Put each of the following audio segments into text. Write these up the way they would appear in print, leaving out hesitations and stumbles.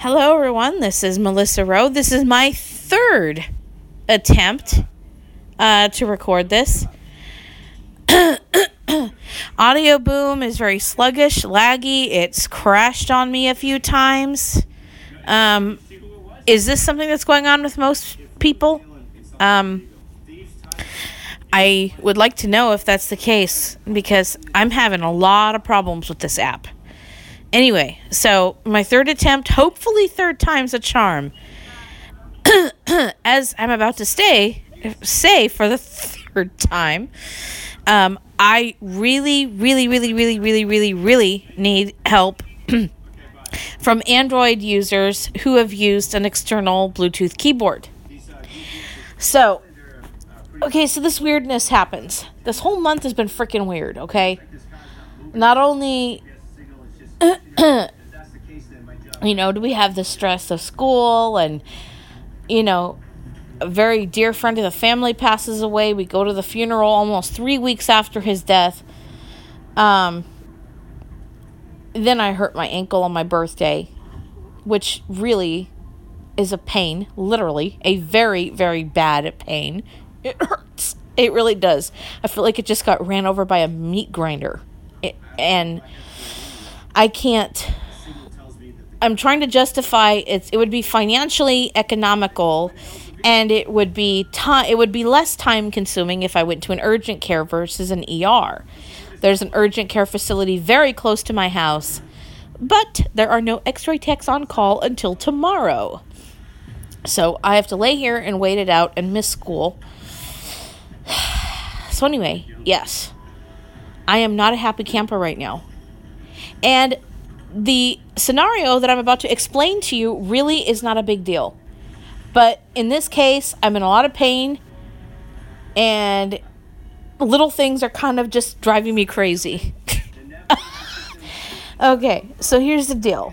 Hello, everyone. This is Melissa Rowe. This is my third attempt to record this. Audio boom is very sluggish, laggy. It's crashed on me a few times. Is this something that's going on with most people? I would like to know if that's the case, because I'm having a lot of problems with this app. Anyway, so my third attempt, hopefully third time's a charm. As I'm about to say for the third time, I really need help from Android users who have used an external Bluetooth keyboard. So this weirdness happens. This whole month has been freaking weird, okay? Not only, do we have the stress of school and, a very dear friend of the family passes away. We go to the funeral almost 3 weeks after his death. Then I hurt my ankle on my birthday, which really is a pain, literally, a very, very bad pain. It hurts. It really does. I feel like it just got ran over by a meat grinder. And I can't. I'm trying to justify it would be financially economical, and it would be less time consuming if I went to an urgent care versus an ER. There's an urgent care facility very close to my house, but there are no x-ray techs on call until tomorrow. So I have to lay here and wait it out and miss school. So anyway, yes, I am not a happy camper right now. And the scenario that I'm about to explain to you really is not a big deal. But in this case, I'm in a lot of pain, and little things are kind of just driving me crazy. Okay, so here's the deal.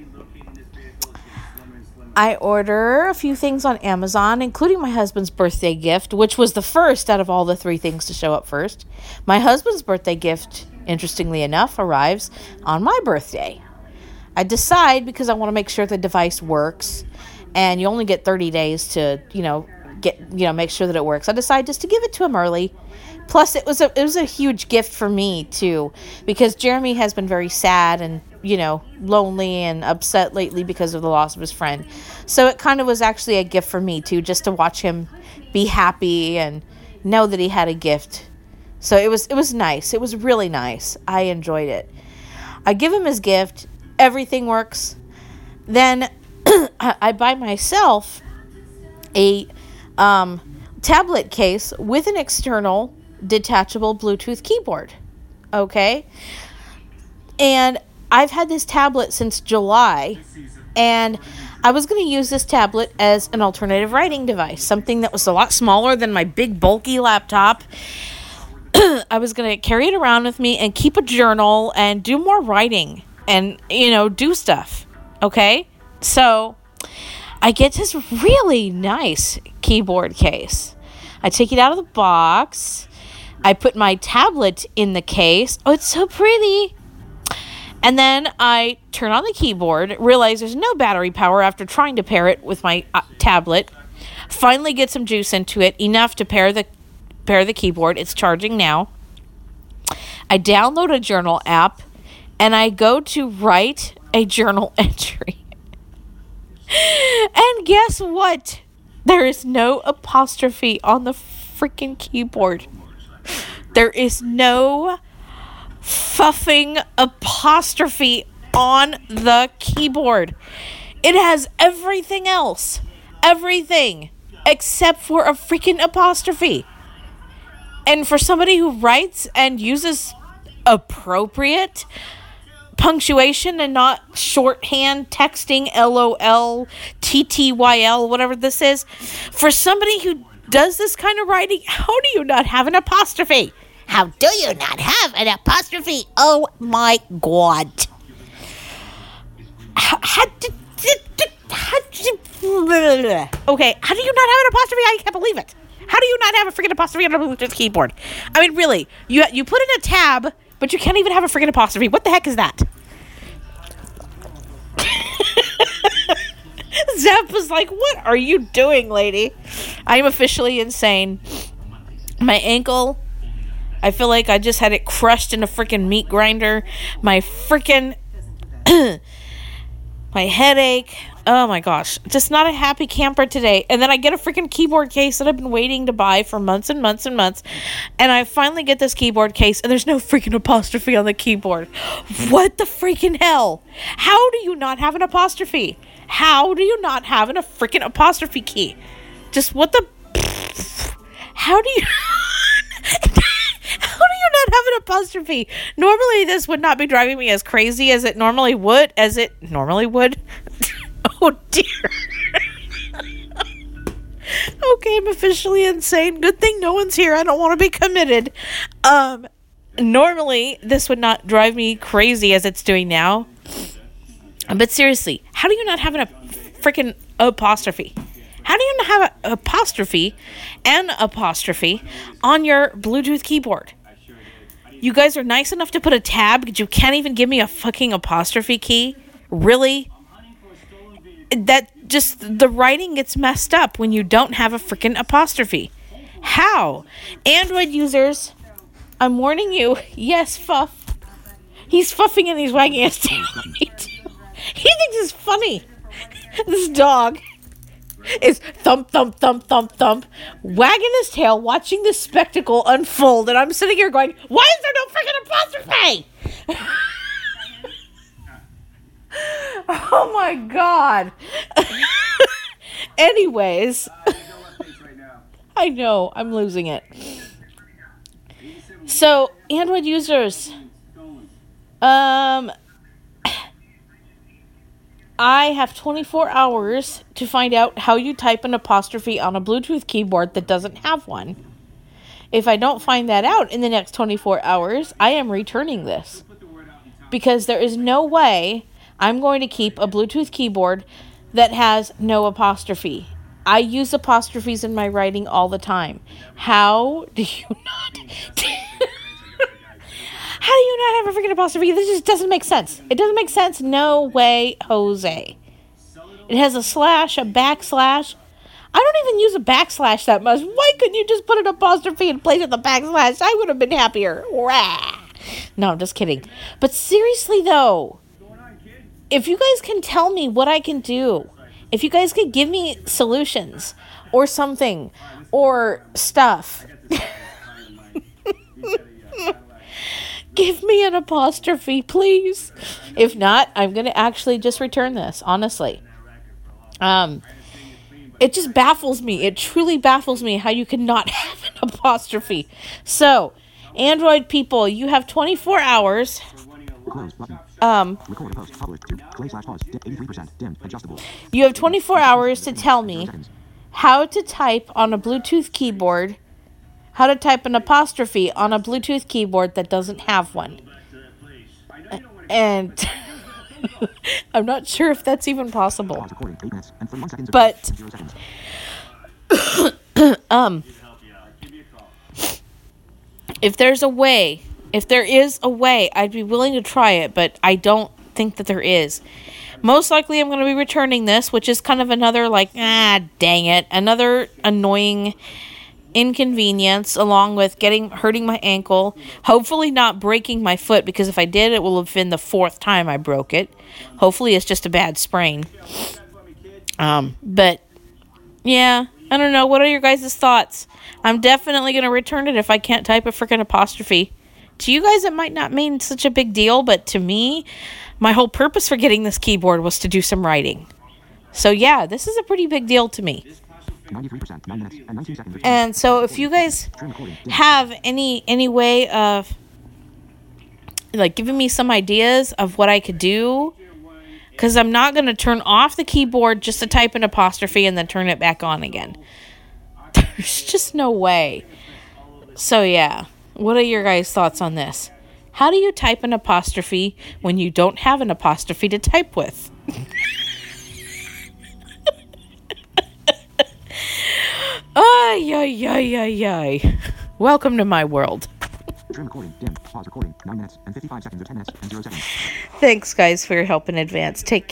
I order a few things on Amazon, including my husband's birthday gift, which was the first out of all the 3 things to show up first. My husband's birthday gift, interestingly enough, arrives on my birthday. I decide, because I want to make sure the device works, and you only get 30 days to, make sure that it works. I decide just to give it to him early. Plus, it was a huge gift for me, too, because Jeremy has been very sad and, lonely and upset lately because of the loss of his friend. So it kind of was actually a gift for me, too, just to watch him be happy and know that he had a gift. So it was nice. It was really nice. I enjoyed it. I give him his gift. Everything works. Then I buy myself a tablet case with an external detachable Bluetooth keyboard. Okay? And I've had this tablet since July, and I was going to use this tablet as an alternative writing device, something that was a lot smaller than my big bulky laptop. I was going to carry it around with me and keep a journal and do more writing and, do stuff. Okay? So I get this really nice keyboard case. I take it out of the box. I put my tablet in the case. Oh, it's so pretty. And then I turn on the keyboard, realize there's no battery power after trying to pair it with my tablet. Finally get some juice into it, enough to pair the keyboard. It's charging now. I download a journal app, and I go to write a journal entry. And guess what? There is no apostrophe on the freaking keyboard. There is no fuffing apostrophe on the keyboard. It has everything else. Everything. Except for a freaking apostrophe. And for somebody who writes and uses appropriate punctuation and not shorthand texting, LOL, TTYL, whatever this is, for somebody who does this kind of writing, how do you not have an apostrophe? How do you not have an apostrophe? Oh my God. Okay, how do you not have an apostrophe? I can't believe it. How do you not have a freaking apostrophe on a Bluetooth keyboard? I mean, really, you put in a tab, but you can't even have a freaking apostrophe. What the heck is that? Deb was like, what are you doing, lady? I'm officially insane. My ankle, I feel like I just had it crushed in a freaking meat grinder. My freaking, my headache. Oh my gosh. Just not a happy camper today. And then I get a freaking keyboard case that I've been waiting to buy for months and months and months. And I finally get this keyboard case and there's no freaking apostrophe on the keyboard. What the freaking hell? How do you not have an apostrophe? How do you not have a freaking apostrophe key? Just what the... How do you... How do you not have an apostrophe? Normally this would not be driving me as crazy as it normally would. Oh dear. Okay, I'm officially insane. Good thing no one's here. I don't want to be committed. Normally this would not drive me crazy as it's doing now. But seriously, how do you not have a freaking apostrophe? How do you not have an apostrophe on your Bluetooth keyboard? You guys are nice enough to put a tab, but you can't even give me a fucking apostrophe key? Really? That just, the writing gets messed up when you don't have a freaking apostrophe. How? Android users, I'm warning you. Yes, Fuff. He's fuffing and he's wagging his tail. He thinks it's funny. This dog is thump, thump, thump, thump, thump, wagging his tail, watching this spectacle unfold, and I'm sitting here going, why is there no freaking apostrophe? Oh my god. Anyways, I know, I'm losing it. So, Android users, I have 24 hours to find out how you type an apostrophe on a Bluetooth keyboard that doesn't have one. If I don't find that out in the next 24 hours, I am returning this. Because there is no way I'm going to keep a Bluetooth keyboard that has no apostrophe. I use apostrophes in my writing all the time. How do you not... How do you not have a freaking apostrophe? This just doesn't make sense. It doesn't make sense. No way, Jose. It has a slash, a backslash. I don't even use a backslash that much. Why couldn't you just put an apostrophe and place it the backslash? I would have been happier. Rah. No, I'm just kidding. But seriously, though, if you guys can tell me what I can do, if you guys could give me solutions or something or stuff... Give me an apostrophe, please. If not, I'm going to actually just return this, honestly. It just baffles me. It truly baffles me how you cannot have an apostrophe. So, Android people, you have 24 hours. You have 24 hours to tell me how to type on a Bluetooth keyboard. How to type an apostrophe on a Bluetooth keyboard that doesn't have one. And I'm not sure if that's even possible. But if there is a way, I'd be willing to try it, but I don't think that there is. Most likely I'm going to be returning this, which is kind of another dang it, another annoying inconvenience, along with hurting my ankle, hopefully not breaking my foot, because if I did, it will have been the 4th time I broke it. Hopefully it's just a bad sprain. But yeah, I don't know. What are your guys' thoughts? I'm definitely going to return it if I can't type a freaking apostrophe. To you guys, it might not mean such a big deal, but to me, my whole purpose for getting this keyboard was to do some writing. So yeah, this is a pretty big deal to me. 93%, 9 minutes and 19 seconds. And so if you guys have any way of giving me some ideas of what I could do, because I'm not going to turn off the keyboard just to type an apostrophe and then turn it back on again. There's just no way. So yeah, what are your guys' thoughts on this? How do you type an apostrophe when you don't have an apostrophe to type with? Ay, ay, ay, ay, ay. Welcome to my world. Recording, dim, pause recording, 9 minutes and 55 seconds or 10 minutes and 0 seconds. Thanks, guys, for your help in advance. Take care.